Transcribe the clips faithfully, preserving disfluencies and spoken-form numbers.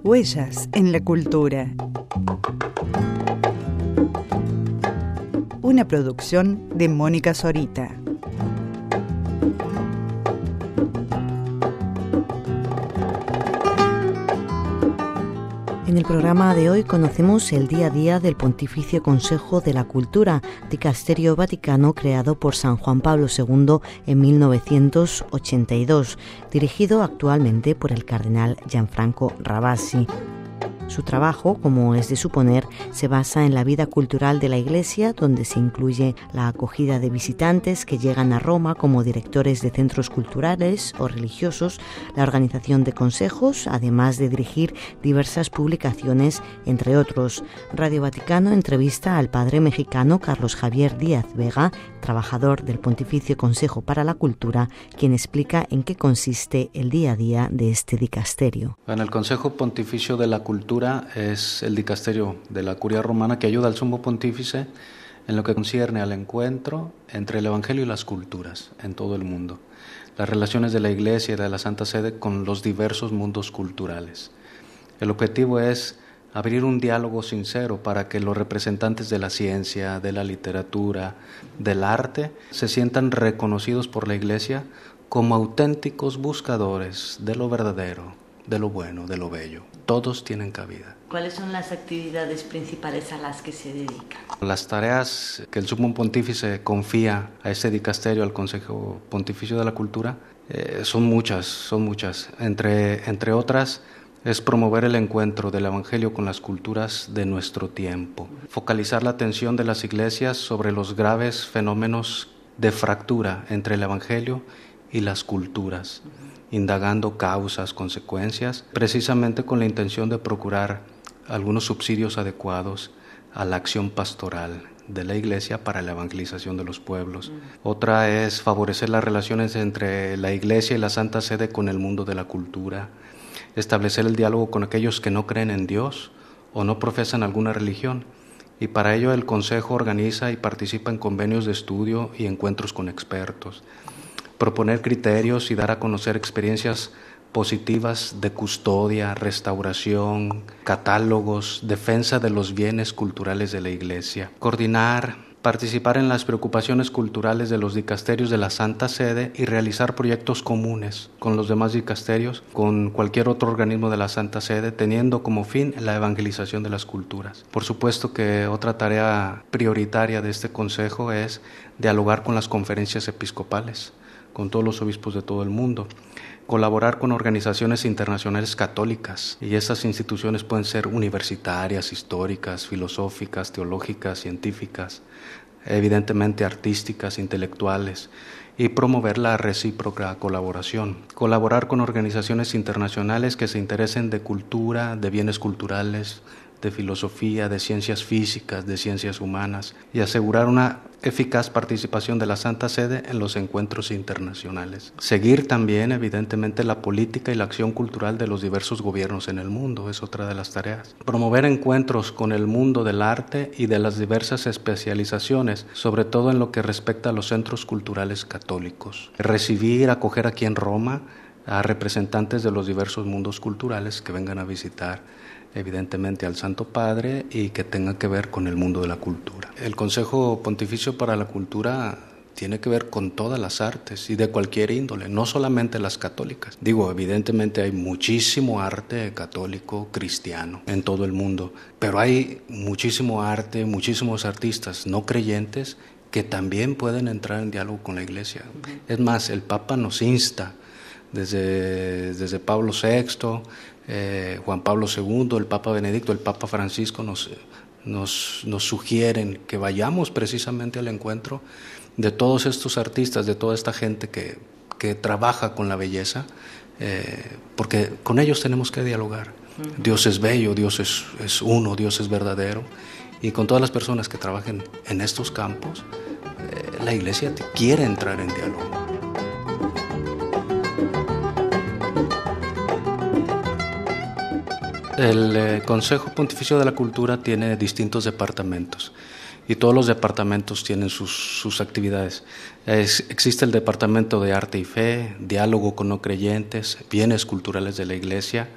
Huellas en la cultura. Una producción de Mónica Zorita. En el programa de hoy conocemos el día a día del Pontificio Consejo de la Cultura, dicasterio vaticano creado por San Juan Pablo segundo en mil novecientos ochenta y dos, dirigido actualmente por el cardenal Gianfranco Ravasi. Su trabajo, como es de suponer, se basa en la vida cultural de la Iglesia, donde se incluye la acogida de visitantes que llegan a Roma como directores de centros culturales o religiosos, la organización de consejos, además de dirigir diversas publicaciones, entre otros. Radio Vaticano entrevista al padre mexicano Carlos Javier Díaz Vega, trabajador del Pontificio Consejo para la Cultura, quien explica en qué consiste el día a día de este dicasterio. En el Consejo Pontificio de la Cultura es el dicasterio de la Curia Romana que ayuda al Sumo Pontífice en lo que concierne al encuentro entre el Evangelio y las culturas en todo el mundo, las relaciones de la Iglesia y de la Santa Sede con los diversos mundos culturales. El objetivo es abrir un diálogo sincero para que los representantes de la ciencia, de la literatura, del arte, se sientan reconocidos por la Iglesia como auténticos buscadores de lo verdadero, de lo bueno, de lo bello. Todos tienen cabida. ¿Cuáles son las actividades principales a las que se dedican? Las tareas que el Sumo Pontífice confía a este dicasterio, al Consejo Pontificio de la Cultura, eh, son muchas, son muchas. Entre, entre otras, es promover el encuentro del Evangelio con las culturas de nuestro tiempo, focalizar la atención de las iglesias sobre los graves fenómenos de fractura entre el Evangelio y las culturas, indagando causas, consecuencias, precisamente con la intención de procurar algunos subsidios adecuados a la acción pastoral de la Iglesia para la evangelización de los pueblos. Mm. Otra es favorecer las relaciones entre la Iglesia y la Santa Sede con el mundo de la cultura, establecer el diálogo con aquellos que no creen en Dios o no profesan alguna religión, y para ello el Consejo organiza y participa en convenios de estudio y encuentros con expertos. Proponer criterios y dar a conocer experiencias positivas de custodia, restauración, catálogos, defensa de los bienes culturales de la Iglesia. Coordinar, participar en las preocupaciones culturales de los dicasterios de la Santa Sede y realizar proyectos comunes con los demás dicasterios, con cualquier otro organismo de la Santa Sede, teniendo como fin la evangelización de las culturas. Por supuesto que otra tarea prioritaria de este consejo es dialogar con las conferencias episcopales, con todos los obispos de todo el mundo, colaborar con organizaciones internacionales católicas, y estas instituciones pueden ser universitarias, históricas, filosóficas, teológicas, científicas, evidentemente artísticas, intelectuales, y promover la recíproca colaboración. Colaborar con organizaciones internacionales que se interesen de cultura, de bienes culturales, de filosofía, de ciencias físicas, de ciencias humanas, y asegurar una eficaz participación de la Santa Sede en los encuentros internacionales. Seguir también, evidentemente, la política y la acción cultural de los diversos gobiernos en el mundo, es otra de las tareas. Promover encuentros con el mundo del arte y de las diversas especializaciones, sobre todo en lo que respecta a los centros culturales católicos. Recibir, acoger aquí en Roma a representantes de los diversos mundos culturales que vengan a visitar evidentemente al Santo Padre y que tenga que ver con el mundo de la cultura. El Consejo Pontificio para la Cultura tiene que ver con todas las artes y de cualquier índole, no solamente las católicas. Digo, evidentemente hay muchísimo arte católico, cristiano en todo el mundo, pero hay muchísimo arte, muchísimos artistas no creyentes que también pueden entrar en diálogo con la Iglesia. Es más, el Papa nos insta desde, desde Pablo sexto, Eh, Juan Pablo segundo, el Papa Benedicto, el Papa Francisco nos, nos, nos sugieren que vayamos precisamente al encuentro de todos estos artistas, de toda esta gente que, que trabaja con la belleza, eh, porque con ellos tenemos que dialogar. Uh-huh. Dios es bello, Dios es, es uno, Dios es verdadero, y con todas las personas que trabajen en estos campos, eh, la Iglesia quiere entrar en diálogo. El eh, Consejo Pontificio de la Cultura tiene distintos departamentos y todos los departamentos tienen sus, sus actividades. Es, existe el Departamento de Arte y Fe, Diálogo con no creyentes, Bienes culturales de la Iglesia,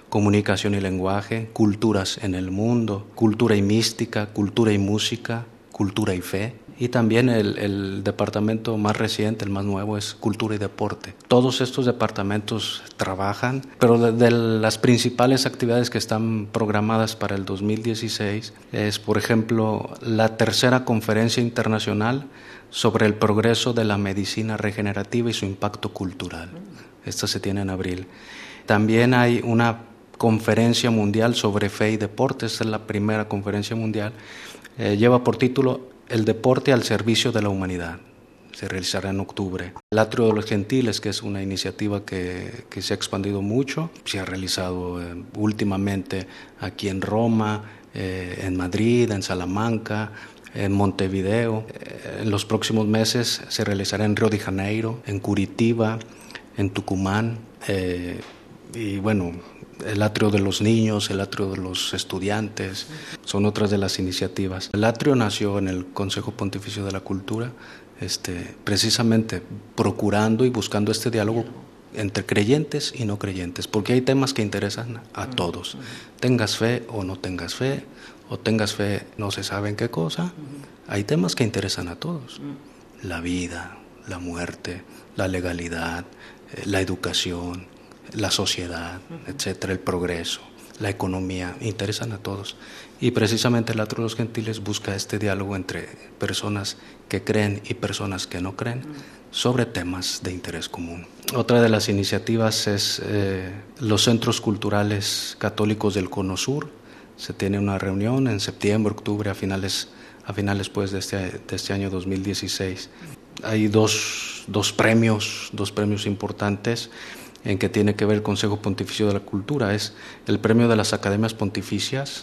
comunicación y lenguaje, culturas en el mundo, cultura y mística, cultura y música, cultura y fe. Y también el, el departamento más reciente, el más nuevo, es cultura y deporte. Todos estos departamentos trabajan, pero de, de las principales actividades que están programadas para el dos mil dieciséis es, por ejemplo, la tercera conferencia internacional sobre el progreso de la medicina regenerativa y su impacto cultural. Esta se tiene en abril. También hay una conferencia mundial sobre fe y deporte. Esta es la primera conferencia mundial. Eh, lleva por título El deporte al servicio de la humanidad. Se realizará en octubre. El Atrio de los Gentiles, que es una iniciativa que, que se ha expandido mucho, se ha realizado eh, últimamente aquí en Roma, eh, en Madrid, en Salamanca, en Montevideo. Eh, en los próximos meses se realizará en Río de Janeiro, en Curitiba, en Tucumán, eh, y bueno, el Atrio de los Niños, el Atrio de los Estudiantes, son otras de las iniciativas. El Atrio nació en el Consejo Pontificio de la Cultura, este, precisamente procurando y buscando este diálogo entre creyentes y no creyentes, porque hay temas que interesan a todos. Tengas fe o no tengas fe, o tengas fe no se sabe en qué cosa, hay temas que interesan a todos. La vida, la muerte, la legalidad, la educación, la sociedad, etcétera, el progreso, la economía, interesan a todos. Y precisamente el Atrio de los Gentiles busca este diálogo entre personas que creen y personas que no creen sobre temas de interés común. Otra de las iniciativas es eh, los centros culturales católicos del Cono Sur. Se tiene una reunión en septiembre, octubre, a finales, a finales pues, de, este, de este año dos mil dieciséis. Hay dos, dos premios, dos premios importantes en que tiene que ver el Consejo Pontificio de la Cultura. Es el premio de las Academias Pontificias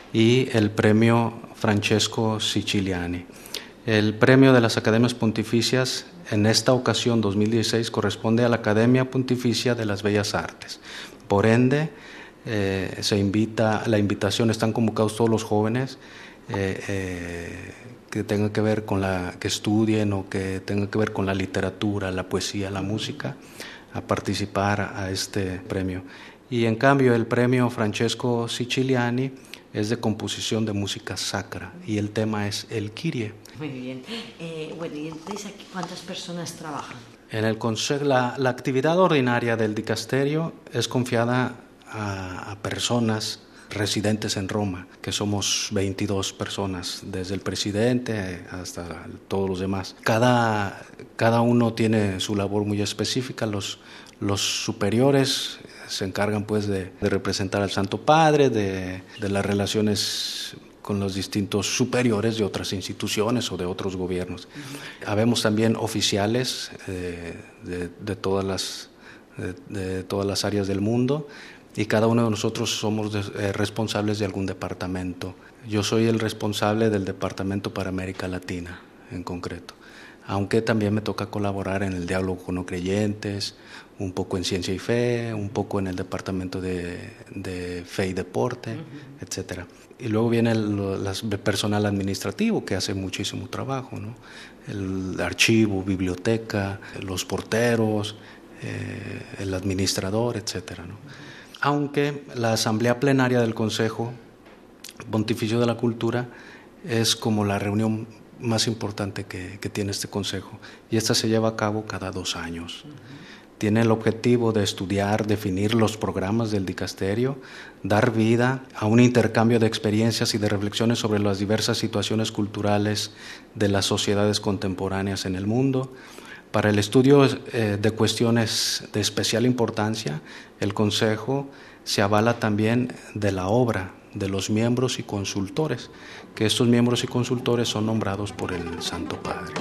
y el premio Francesco Siciliani. El premio de las Academias Pontificias en esta ocasión, dos mil dieciséis, corresponde a la Academia Pontificia de las Bellas Artes. Por ende, eh, se invita, la invitación, están convocados todos los jóvenes eh, eh, que tengan que ver con la, que estudien o que tengan que ver con la literatura, la poesía, la música, a participar a este premio. Y en cambio el premio Francesco Siciliani es de composición de música sacra y el tema es el Kyrie. Muy bien. Eh, bueno, ¿y entonces aquí cuántas personas trabajan? En el consejo, la, la actividad ordinaria del dicasterio es confiada a, a personas residentes en Roma, que somos veintidós personas, desde el presidente hasta todos los demás. Cada, cada uno tiene su labor muy específica. Los, los superiores se encargan pues de, de representar al Santo Padre, de, de las relaciones con los distintos superiores de otras instituciones o de otros gobiernos. Uh-huh. Habemos también oficiales eh, de, de, todas las, de, de todas las áreas del mundo, y cada uno de nosotros somos de, eh, responsables de algún departamento. Yo soy el responsable del departamento para América Latina, en concreto, aunque también me toca colaborar en el diálogo con no creyentes, un poco en ciencia y fe, un poco en el departamento de, de fe y deporte, uh-huh. etcétera. Y luego viene el, el personal administrativo, que hace muchísimo trabajo, ¿no? El archivo, biblioteca, los porteros, eh, el administrador, etcétera, ¿no? Aunque la asamblea plenaria del Consejo Pontificio de la Cultura es como la reunión más importante que, que tiene este consejo, y esta se lleva a cabo cada dos años. Uh-huh. Tiene el objetivo de estudiar, definir los programas del dicasterio, dar vida a un intercambio de experiencias y de reflexiones sobre las diversas situaciones culturales de las sociedades contemporáneas en el mundo. Para el estudio eh, de cuestiones de especial importancia, el Consejo se avala también de la obra de los miembros y consultores, que estos miembros y consultores son nombrados por el Santo Padre.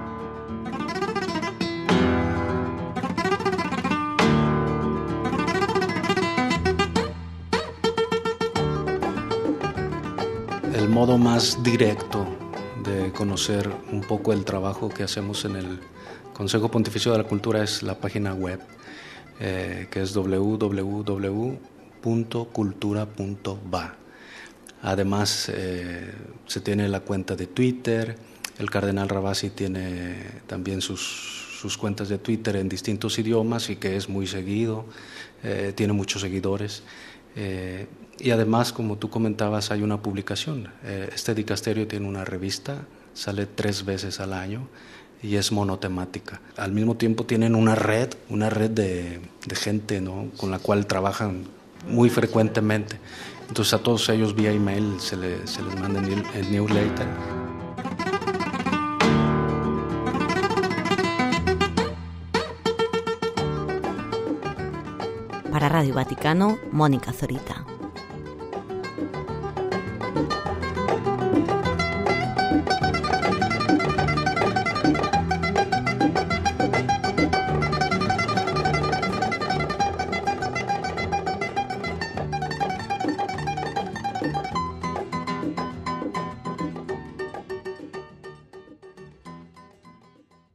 El modo más directo de conocer un poco el trabajo que hacemos en el Consejo Pontificio de la Cultura es la página web, eh, que es doble u doble u doble u punto cultura punto va. Además, eh, se tiene la cuenta de Twitter. El cardenal Ravasi tiene también sus, sus cuentas de Twitter en distintos idiomas y que es muy seguido, eh, tiene muchos seguidores. Eh, y además, como tú comentabas, hay una publicación. Eh, este dicasterio tiene una revista, sale tres veces al año y es monotemática. Al mismo tiempo tienen una red, una red de, de gente, ¿no?, con la cual trabajan muy frecuentemente. Entonces a todos ellos vía email se, le, se les manda el, el newsletter. Para Radio Vaticano, Mónica Zorita.